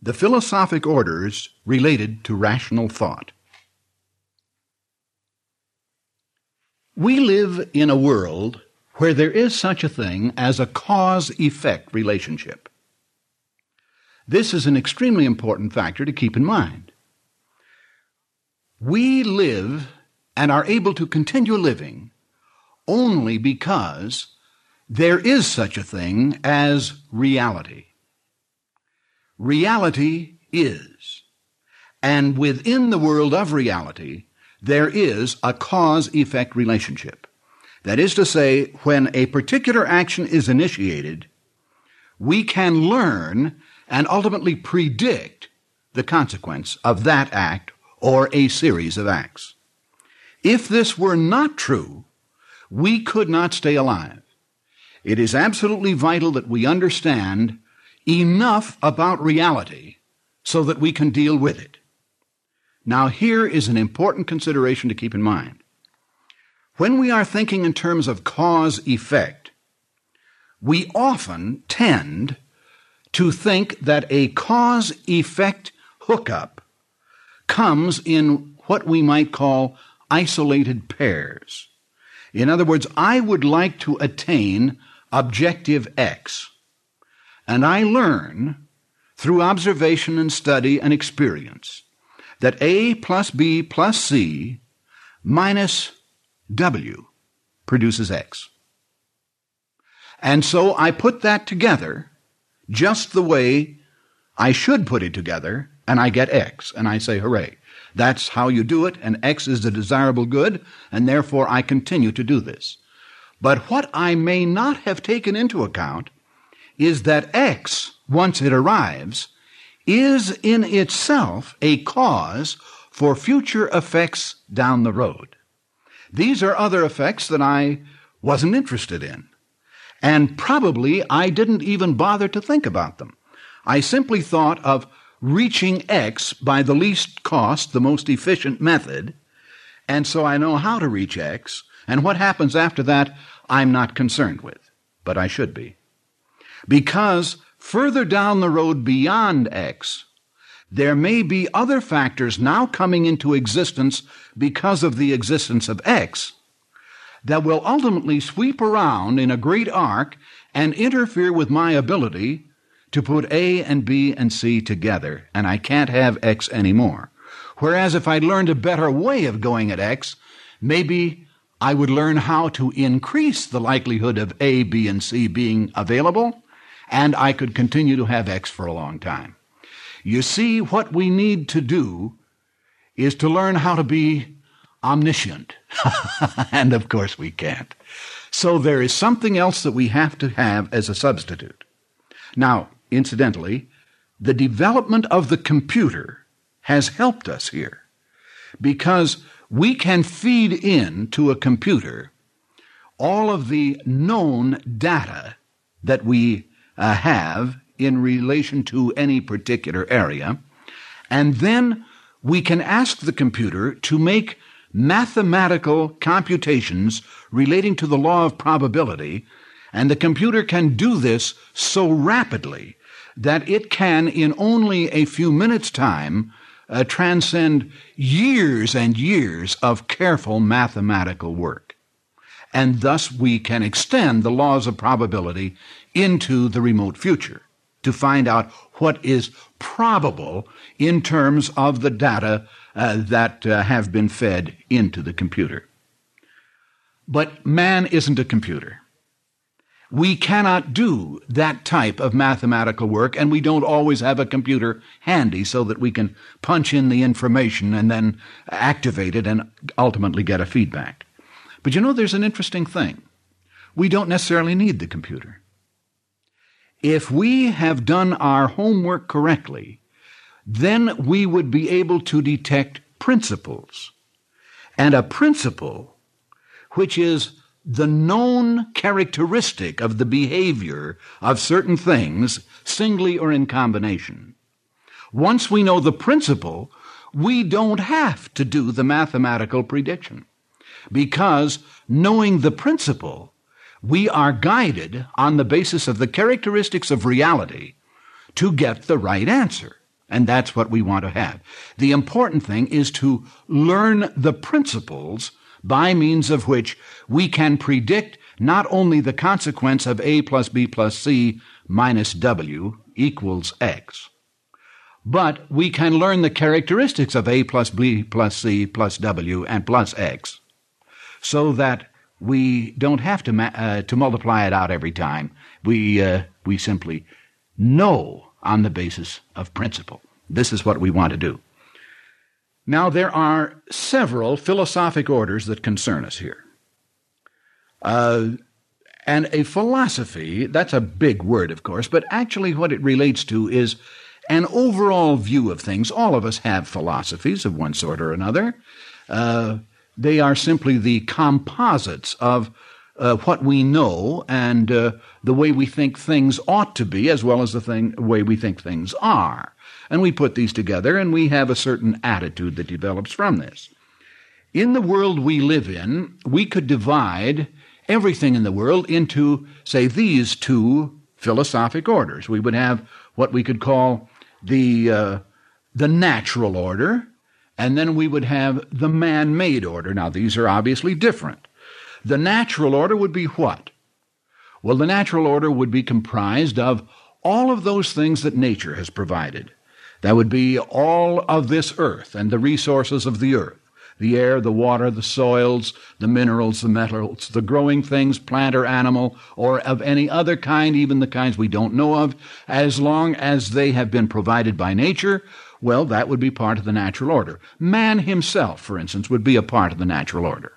The philosophic orders related to rational thought. We live in a world where there is such a thing as a cause-effect relationship. This is an extremely important factor to keep in mind. We live and are able to continue living only because there is such a thing as reality. Reality is. And within the world of reality, there is a cause-effect relationship. That is to say, when a particular action is initiated, we can learn and ultimately predict the consequence of that act or a series of acts. If this were not true, we could not stay alive. It is absolutely vital that we understand enough about reality so that we can deal with it. Now, here is an important consideration to keep in mind. When we are thinking in terms of cause-effect, we often tend to think that a cause-effect hookup comes in what we might call isolated pairs. In other words, I would like to attain objective X, and I learn through observation and study and experience that A plus B plus C minus W produces X. And so I put that together just the way I should put it together, and I get X, and I say, hooray. That's how you do it, and X is the desirable good, and therefore I continue to do this. But what I may not have taken into account is that X, once it arrives, is in itself a cause for future effects down the road. These are other effects that I wasn't interested in. And probably I didn't even bother to think about them. I simply thought of reaching X by the least cost, the most efficient method, and so I know how to reach X, and what happens after that I'm not concerned with, but I should be. Because further down the road beyond X, there may be other factors now coming into existence because of the existence of X that will ultimately sweep around in a great arc and interfere with my ability to put A and B and C together, and I can't have X anymore. Whereas if I learned a better way of going at X, maybe I would learn how to increase the likelihood of A, B, and C being available, and I could continue to have X for a long time. You see, what we need to do is to learn how to be omniscient. And of course we can't. So there is something else that we have to have as a substitute. Now, incidentally, the development of the computer has helped us here because we can feed into a computer all of the known data that we have in relation to any particular area, and then we can ask the computer to make mathematical computations relating to the law of probability, and the computer can do this so rapidly that it can, in only a few minutes' time, transcend years and years of careful mathematical work. And thus we can extend the laws of probability into the remote future to find out what is probable in terms of the data that have been fed into the computer. But man isn't a computer. We cannot do that type of mathematical work, and we don't always have a computer handy so that we can punch in the information and then activate it and ultimately get a feedback. But you know, there's an interesting thing. We don't necessarily need the computer. If we have done our homework correctly, then we would be able to detect principles. And a principle, which is the known characteristic of the behavior of certain things, singly or in combination. Once we know the principle, we don't have to do the mathematical prediction, because knowing the principle, we are guided on the basis of the characteristics of reality to get the right answer. And that's what we want to have. The important thing is to learn the principles by means of which we can predict not only the consequence of A plus B plus C minus W equals X, but we can learn the characteristics of A plus B plus C plus W and plus X, so that we don't have to multiply it out every time. We simply know on the basis of principle. This is what we want to do. Now, there are several philosophic orders that concern us here. And a philosophy, that's a big word, of course, but actually what it relates to is an overall view of things. All of us have philosophies of one sort or another. They are simply the composites of what we know and the way we think things ought to be, as well as the way we think things are. And we put these together, and we have a certain attitude that develops from this. In the world we live in, we could divide everything in the world into, say, these two philosophic orders. We would have what we could call the natural order, and then we would have the man-made order. Now, these are obviously different. The natural order would be what? Well, the natural order would be comprised of all of those things that nature has provided. That would be all of this earth and the resources of the earth, the air, the water, the soils, the minerals, the metals, the growing things, plant or animal, or of any other kind, even the kinds we don't know of, as long as they have been provided by nature. Well, that would be part of the natural order. Man himself, for instance, would be a part of the natural order.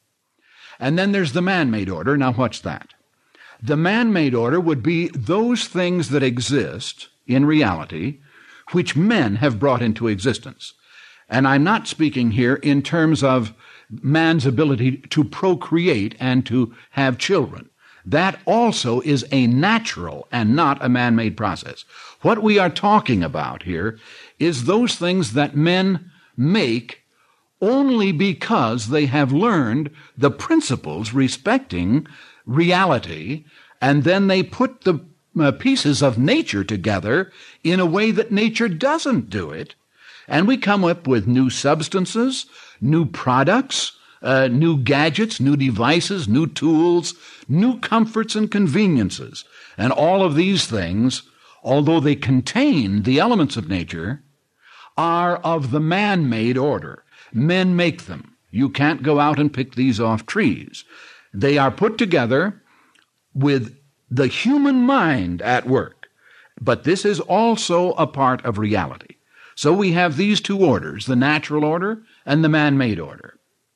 And then there's the man-made order. Now, what's that? The man-made order would be those things that exist in reality, which men have brought into existence. And I'm not speaking here in terms of man's ability to procreate and to have children. That also is a natural and not a man-made process. What we are talking about here is those things that men make only because they have learned the principles respecting reality, and then they put the pieces of nature together in a way that nature doesn't do it, and we come up with new substances, new products, new gadgets, new devices, new tools, new comforts and conveniences. And all of these things, although they contain the elements of nature, are of the man-made order. Men make them. You can't go out and pick these off trees. They are put together with the human mind at work. But this is also a part of reality. So we have these two orders, the natural order and the man-made order.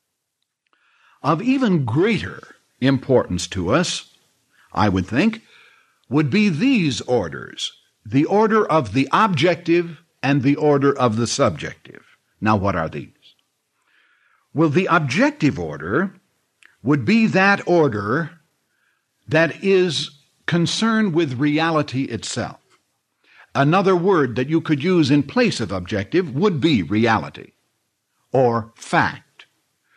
Of even greater importance to us, I would think, would be these orders, the order of the objective and the order of the subjective. Now, what are these? Well, the objective order would be that order that is concerned with reality itself. Another word that you could use in place of objective would be reality or fact.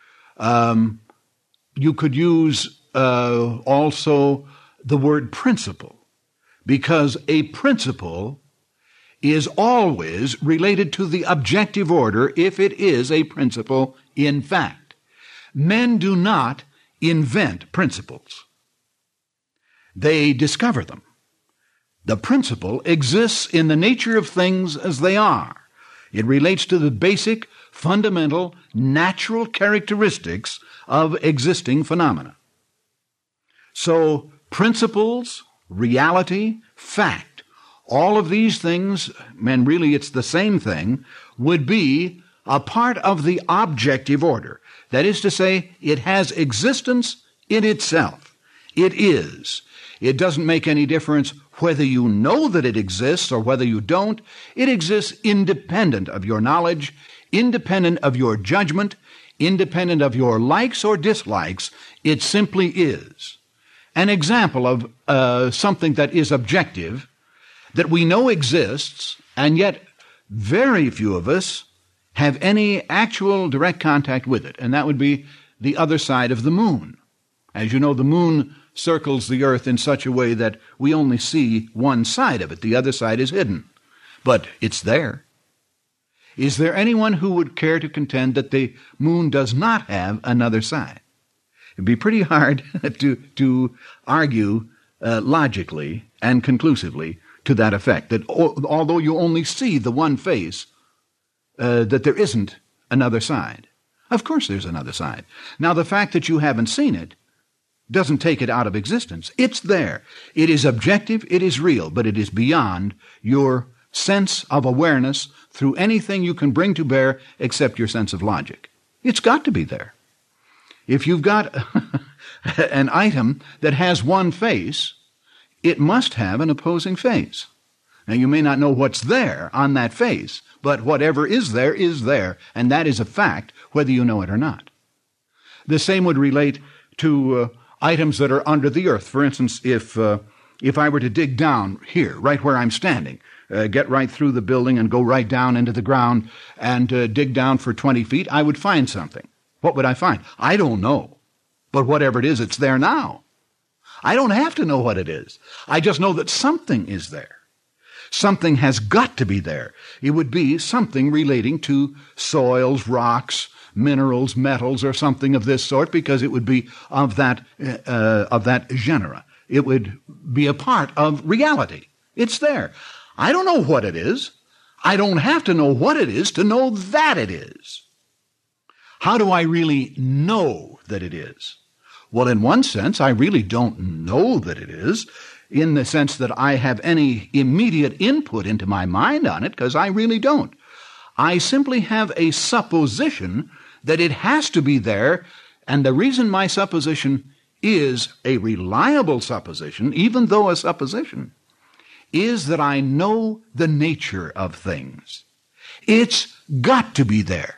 You could use also the word principle, because a principle is always related to the objective order if it is a principle in fact. Men do not invent principles. They discover them. The principle exists in the nature of things as they are. It relates to the basic, fundamental, natural characteristics of existing phenomena. So, principles, reality, fact, all of these things, and really it's the same thing, would be a part of the objective order. That is to say, it has existence in itself. It is. It doesn't make any difference whether you know that it exists or whether you don't. It exists independent of your knowledge, independent of your judgment, independent of your likes or dislikes. It simply is. An example of something that is objective, that we know exists, and yet very few of us have any actual direct contact with it, and that would be the other side of the moon. As you know, the moon circles the earth in such a way that we only see one side of it. The other side is hidden. But it's there. Is there anyone who would care to contend that the moon does not have another side? It'd be pretty hard to argue logically and conclusively to that effect, that although you only see the one face, that there isn't another side. Of course there's another side. Now, the fact that you haven't seen it doesn't take it out of existence. It's there. It is objective, it is real, but it is beyond your sense of awareness through anything you can bring to bear except your sense of logic. It's got to be there. If you've got an item that has one face, it must have an opposing face. Now, you may not know what's there on that face, but whatever is there, and that is a fact, whether you know it or not. The same would relate to items that are under the earth. For instance, if I were to dig down here, right where I'm standing, get right through the building and go right down into the ground and dig down for 20 feet, I would find something. What would I find? I don't know. But whatever it is, it's there now. I don't have to know what it is. I just know that something is there. Something has got to be there. It would be something relating to soils, rocks, minerals, metals, or something of this sort, because it would be of that genera. It would be a part of reality. It's there. I don't know what it is. I don't have to know what it is to know that it is. How do I really know that it is? Well, in one sense, I really don't know that it is, in the sense that I have any immediate input into my mind on it, because I really don't. I simply have a supposition that it has to be there, and the reason my supposition is a reliable supposition, even though a supposition, is that I know the nature of things. It's got to be there,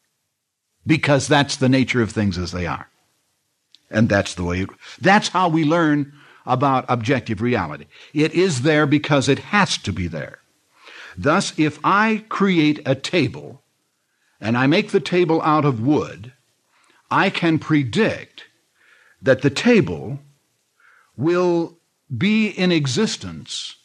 because that's the nature of things as they are. And that's how we learn about objective reality. It is there because it has to be there. Thus, if I create a table, and I make the table out of wood, I can predict that the table will be in existence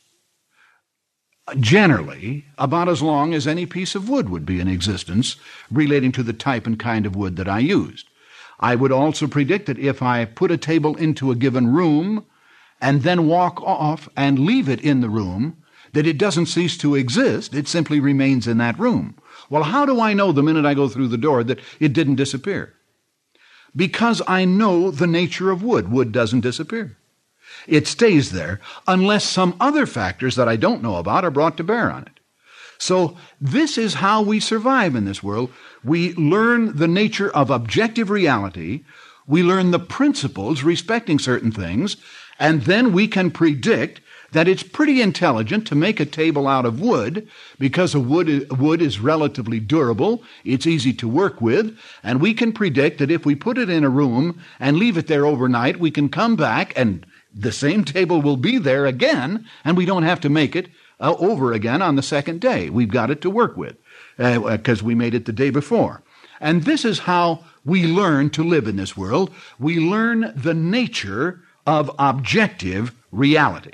generally about as long as any piece of wood would be in existence relating to the type and kind of wood that I used. I would also predict that if I put a table into a given room and then walk off and leave it in the room, that it doesn't cease to exist, it simply remains in that room. Well, how do I know the minute I go through the door that it didn't disappear? Because I know the nature of wood. Wood doesn't disappear. It stays there unless some other factors that I don't know about are brought to bear on it. So this is how we survive in this world. We learn the nature of objective reality. We learn the principles respecting certain things, and then we can predict that it's pretty intelligent to make a table out of wood, because wood is relatively durable, it's easy to work with, and we can predict that if we put it in a room and leave it there overnight, we can come back and the same table will be there again, and we don't have to make it over again on the second day. We've got it to work with because we made it the day before. And this is how we learn to live in this world. We learn the nature of objective reality.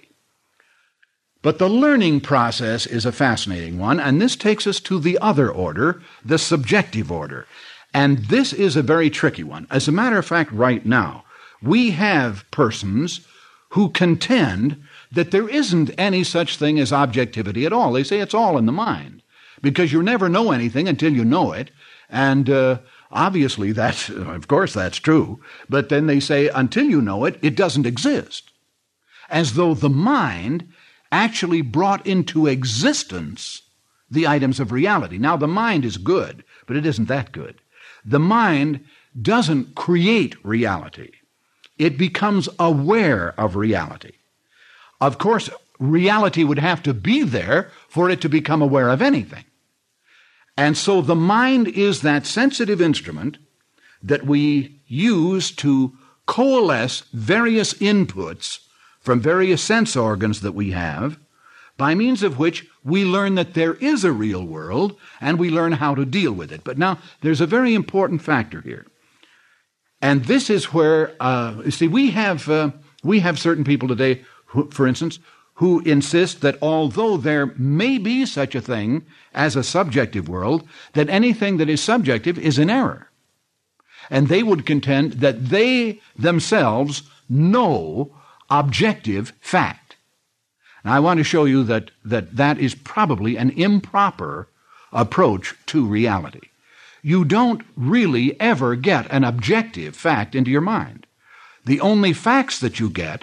But the learning process is a fascinating one, and this takes us to the other order, the subjective order. And this is a very tricky one. As a matter of fact, right now, we have persons who contend that there isn't any such thing as objectivity at all. They say it's all in the mind, because you never know anything until you know it, and obviously of course that's true, but then they say until you know it, it doesn't exist, as though the mind actually brought into existence the items of reality. Now, the mind is good, but it isn't that good. The mind doesn't create reality. It becomes aware of reality. Of course, reality would have to be there for it to become aware of anything. And so the mind is that sensitive instrument that we use to coalesce various inputs from various sense organs that we have, by means of which we learn that there is a real world and we learn how to deal with it. But now, there's a very important factor here. And this is where, we have certain people today, who, for instance, who insist that although there may be such a thing as a subjective world, that anything that is subjective is in error. And they would contend that they themselves know objective fact. Now, I want to show you that is probably an improper approach to reality. You don't really ever get an objective fact into your mind. The only facts that you get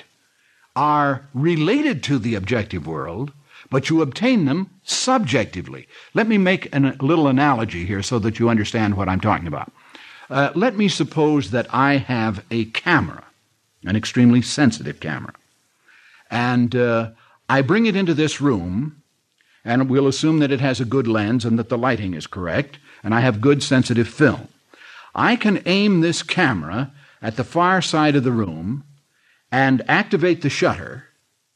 are related to the objective world, but you obtain them subjectively. Let me make a little analogy here so that you understand what I'm talking about. Let me suppose that I have a camera, an extremely sensitive camera, and I bring it into this room, and we'll assume that it has a good lens and that the lighting is correct, and I have good sensitive film. I can aim this camera at the far side of the room and activate the shutter,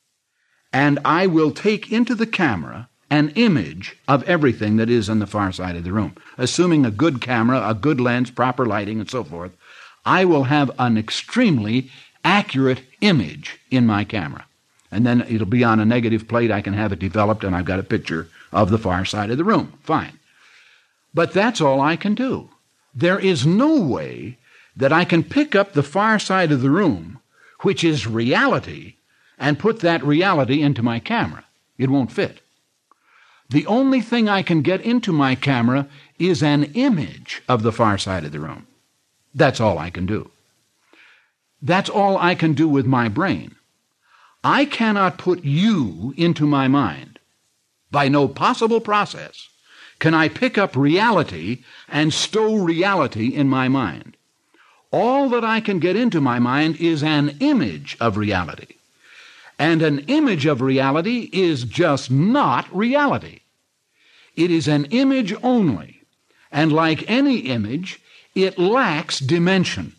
and I will take into the camera an image of everything that is on the far side of the room. Assuming a good camera, a good lens, proper lighting, and so forth, I will have an extremely accurate image in my camera. And then it'll be on a negative plate. I can have it developed, and I've got a picture of the far side of the room. Fine. But that's all I can do. There is no way that I can pick up the far side of the room, which is reality, and put that reality into my camera. It won't fit. The only thing I can get into my camera is an image of the far side of the room. That's all I can do. That's all I can do with my brain. I cannot put you into my mind. By no possible process can I pick up reality and stow reality in my mind. All that I can get into my mind is an image of reality. And an image of reality is just not reality. It is an image only. And like any image, it lacks dimension.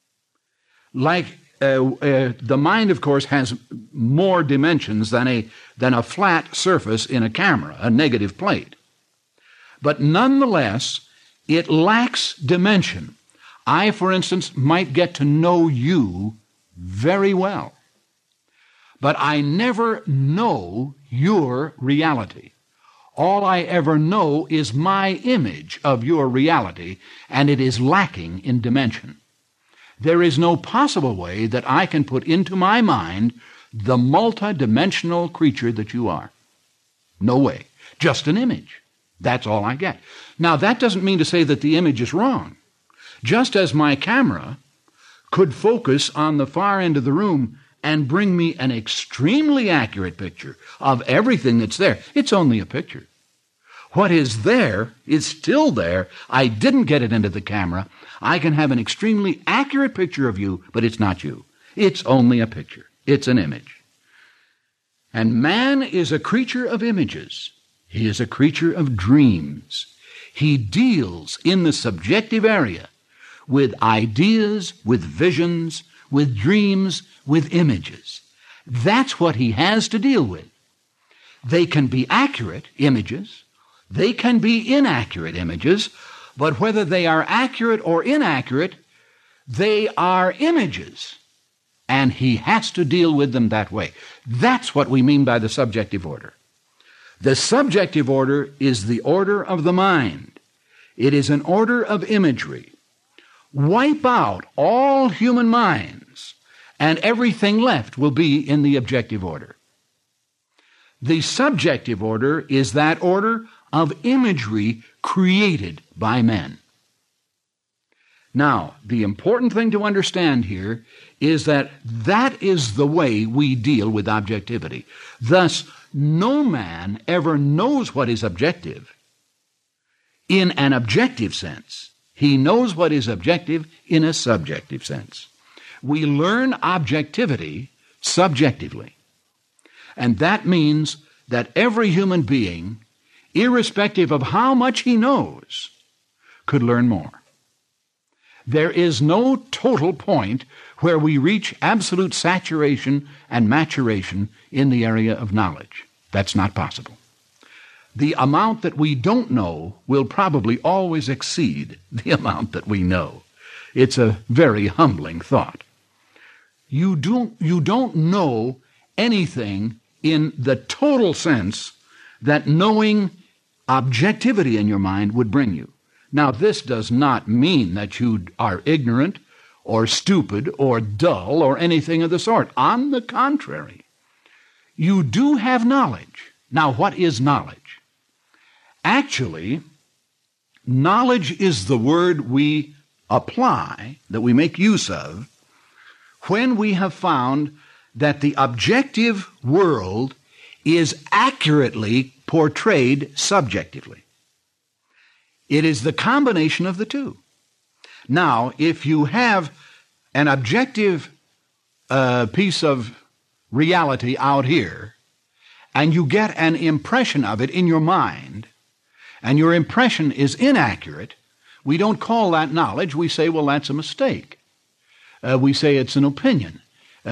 Like the mind, of course, has more dimensions than a flat surface in a camera, a negative plate. But nonetheless, it lacks dimension. I, for instance, might get to know you very well, but I never know your reality. All I ever know is my image of your reality, and it is lacking in dimension. There is no possible way that I can put into my mind the multidimensional creature that you are. No way. Just an image. That's all I get. Now, that doesn't mean to say that the image is wrong. Just as my camera could focus on the far end of the room and bring me an extremely accurate picture of everything that's there, it's only a picture. What is there is still there. I didn't get it into the camera. I can have an extremely accurate picture of you, but it's not you. It's only a picture. It's an image. And man is a creature of images. He is a creature of dreams. He deals in the subjective area with ideas, with visions, with dreams, with images. That's what he has to deal with. They can be accurate images. They can be inaccurate images, but whether they are accurate or inaccurate, they are images, and he has to deal with them that way. That's what we mean by the subjective order. The subjective order is the order of the mind. It is an order of imagery. Wipe out all human minds, and everything left will be in the objective order. The subjective order is that order of imagery created by men. Now, the important thing to understand here is that that is the way we deal with objectivity. Thus, no man ever knows what is objective in an objective sense. He knows what is objective in a subjective sense. We learn objectivity subjectively. And that means that every human being, irrespective of how much he knows, could learn more. There is no total point where we reach absolute saturation and maturation in the area of knowledge. That's not possible. The amount that we don't know will probably always exceed the amount that we know. It's a very humbling thought. You don't know anything in the total sense that knowing objectivity in your mind would bring you. Now, this does not mean that you are ignorant or stupid or dull or anything of the sort. On the contrary, you do have knowledge. Now, what is knowledge? Actually, knowledge is the word we apply, that we make use of, when we have found that the objective world is accurately portrayed subjectively. It is the combination of the two. Now, if you have an objective piece of reality out here, and you get an impression of it in your mind, and your impression is inaccurate, we don't call that knowledge. We say, well, that's a mistake. We say it's an opinion.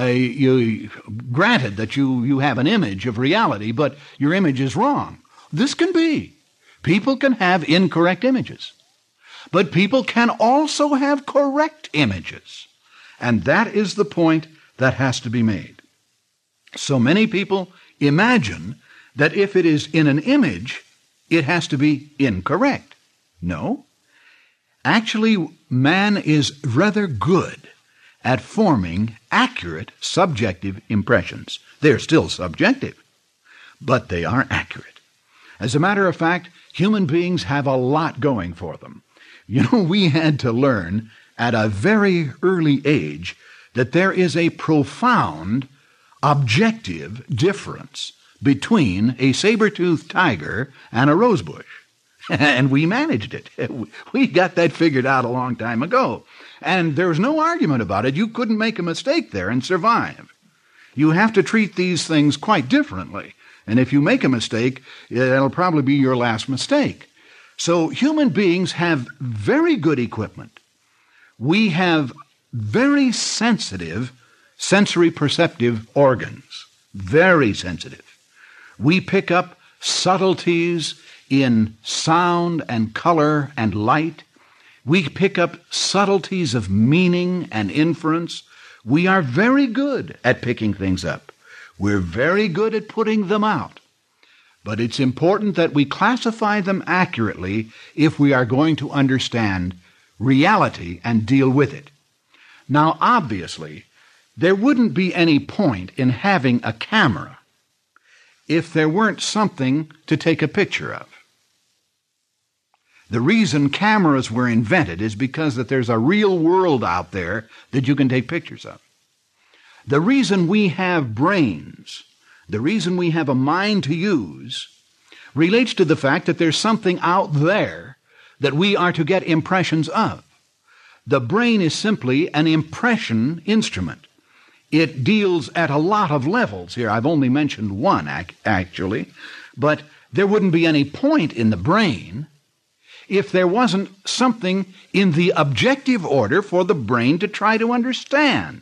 Granted that you have an image of reality, but your image is wrong. This can be. People can have incorrect images. But people can also have correct images. And that is the point that has to be made. So many people imagine that if it is in an image, it has to be incorrect. No. Actually, man is rather good at forming accurate subjective impressions. They're still subjective, but they are accurate. As a matter of fact, human beings have a lot going for them. You know, we had to learn at a very early age that there is a profound objective difference between a saber-toothed tiger and a rosebush. And we managed it. We got that figured out a long time ago. And there was no argument about it. You couldn't make a mistake there and survive. You have to treat these things quite differently. And if you make a mistake, it'll probably be your last mistake. So human beings have very good equipment. We have very sensitive sensory perceptive organs. Very sensitive. We pick up subtleties in sound and color and light. We pick up subtleties of meaning and inference. We are very good at picking things up. We're very good at putting them out. But it's important that we classify them accurately if we are going to understand reality and deal with it. Now, obviously, there wouldn't be any point in having a camera if there weren't something to take a picture of. The reason cameras were invented is because that there's a real world out there that you can take pictures of. The reason we have brains, the reason we have a mind to use, relates to the fact that there's something out there that we are to get impressions of. The brain is simply an impression instrument. It deals at a lot of levels here. I've only mentioned one, actually. But there wouldn't be any point in the brain if there wasn't something in the objective order for the brain to try to understand.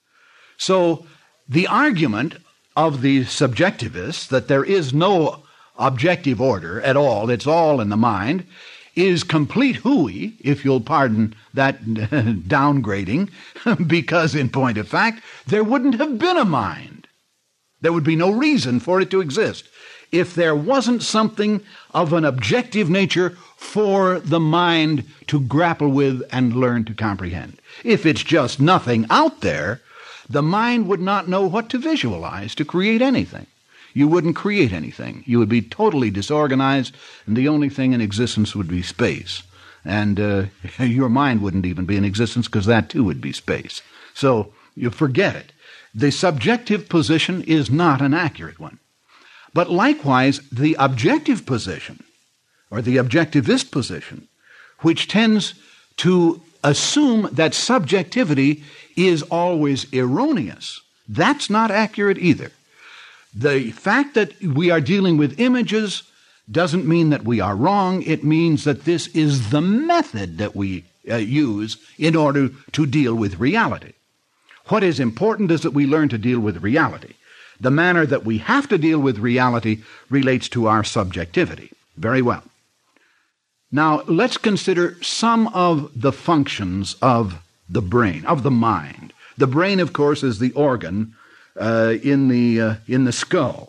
So the argument of the subjectivists that there is no objective order at all, it's all in the mind, is complete hooey, if you'll pardon that downgrading, because in point of fact, there wouldn't have been a mind. There would be no reason for it to exist if there wasn't something of an objective nature for the mind to grapple with and learn to comprehend. If it's just nothing out there, the mind would not know what to visualize to create anything. You wouldn't create anything. You would be totally disorganized, and the only thing in existence would be space. And your mind wouldn't even be in existence because that too would be space. So you forget it. The subjective position is not an accurate one. But likewise, the objective position, or the objectivist position, which tends to assume that subjectivity is always erroneous, that's not accurate either. The fact that we are dealing with images doesn't mean that we are wrong. It means that this is the method that we use in order to deal with reality. What is important is that we learn to deal with reality. The manner that we have to deal with reality relates to our subjectivity. Very well. Now, let's consider some of the functions of the brain, of the mind. The brain, of course, is the organ in the skull.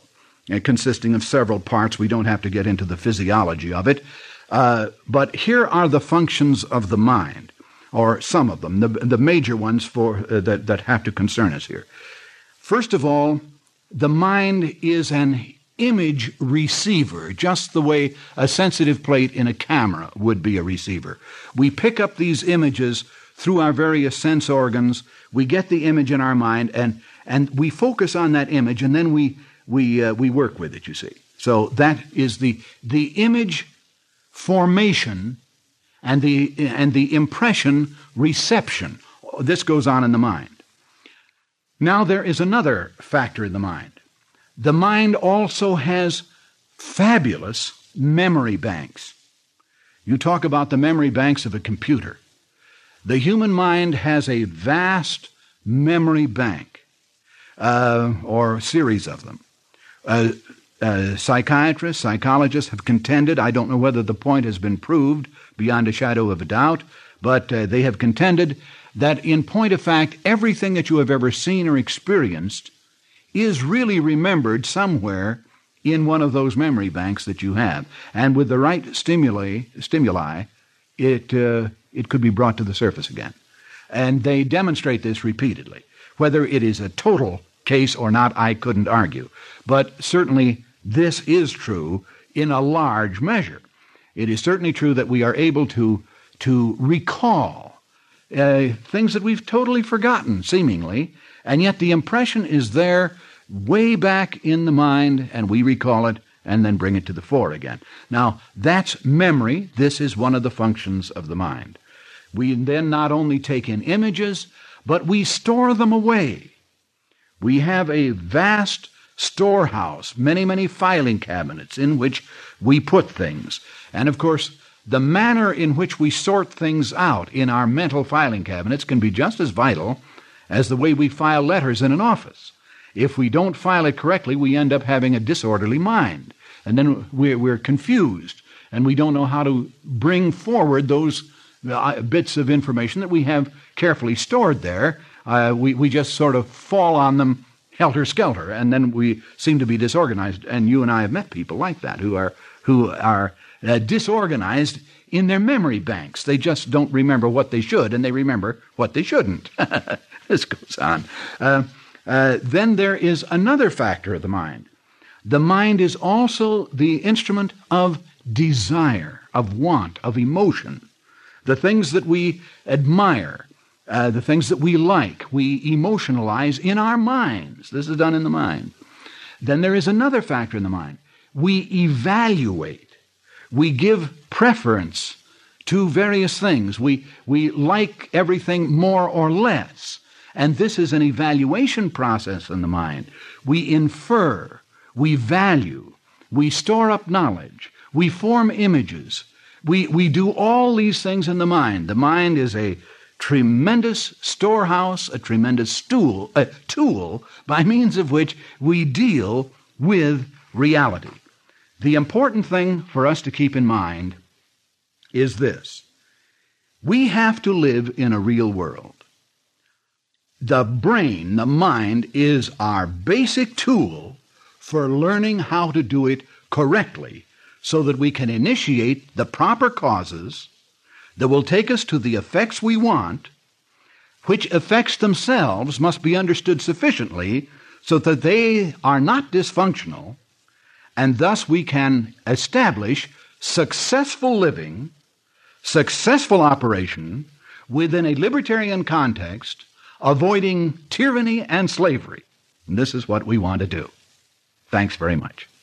consisting of several parts. We don't have to get into the physiology of it. But here are the functions of the mind, or some of them, the major ones that have to concern us here. First of all, the mind is an image receiver, just the way a sensitive plate in a camera would be a receiver. We pick up these images through our various sense organs. We get the image in our mind, and we focus on that image, and then we work with it, you see. So that is the image formation and the impression reception. This goes on in the mind. Now there is another factor in the mind. The mind also has fabulous memory banks. You talk about the memory banks of a computer. The human mind has a vast memory bank, or series of them. Psychiatrists, psychologists have contended, I don't know whether the point has been proved beyond a shadow of a doubt, but they have contended that in point of fact, everything that you have ever seen or experienced is really remembered somewhere in one of those memory banks that you have. And with the right stimuli, it could be brought to the surface again. And they demonstrate this repeatedly. Whether it is a total case or not, I couldn't argue. But certainly this is true in a large measure. It is certainly true that we are able to recall things that we've totally forgotten, seemingly, and yet the impression is there way back in the mind, and we recall it and then bring it to the fore again. Now, that's memory. This is one of the functions of the mind. We then not only take in images, but we store them away. We have a vast storehouse, many filing cabinets in which we put things. And of course, the manner in which we sort things out in our mental filing cabinets can be just as vital as the way we file letters in an office. If we don't file it correctly, we end up having a disorderly mind. And then we're confused, and we don't know how to bring forward those bits of information that we have carefully stored there. We just sort of fall on them helter-skelter, and then we seem to be disorganized. And you and I have met people like that who are disorganized in their memory banks. They just don't remember what they should, and they remember what they shouldn't. This goes on. Then there is another factor of the mind. The mind is also the instrument of desire, of want, of emotion. The things that we admire, the things that we like, we emotionalize in our minds. This is done in the mind. Then there is another factor in the mind. We evaluate. We give preference to various things. We like everything more or less. And this is an evaluation process in the mind. We infer, we value, we store up knowledge, we form images. We do all these things in the mind. The mind is a tremendous storehouse, a tremendous tool by means of which we deal with reality. The important thing for us to keep in mind is this. We have to live in a real world. The brain, the mind, is our basic tool for learning how to do it correctly so that we can initiate the proper causes that will take us to the effects we want, which effects themselves must be understood sufficiently so that they are not dysfunctional, and thus we can establish successful living, successful operation within a libertarian context, avoiding tyranny and slavery. And this is what we want to do. Thanks very much.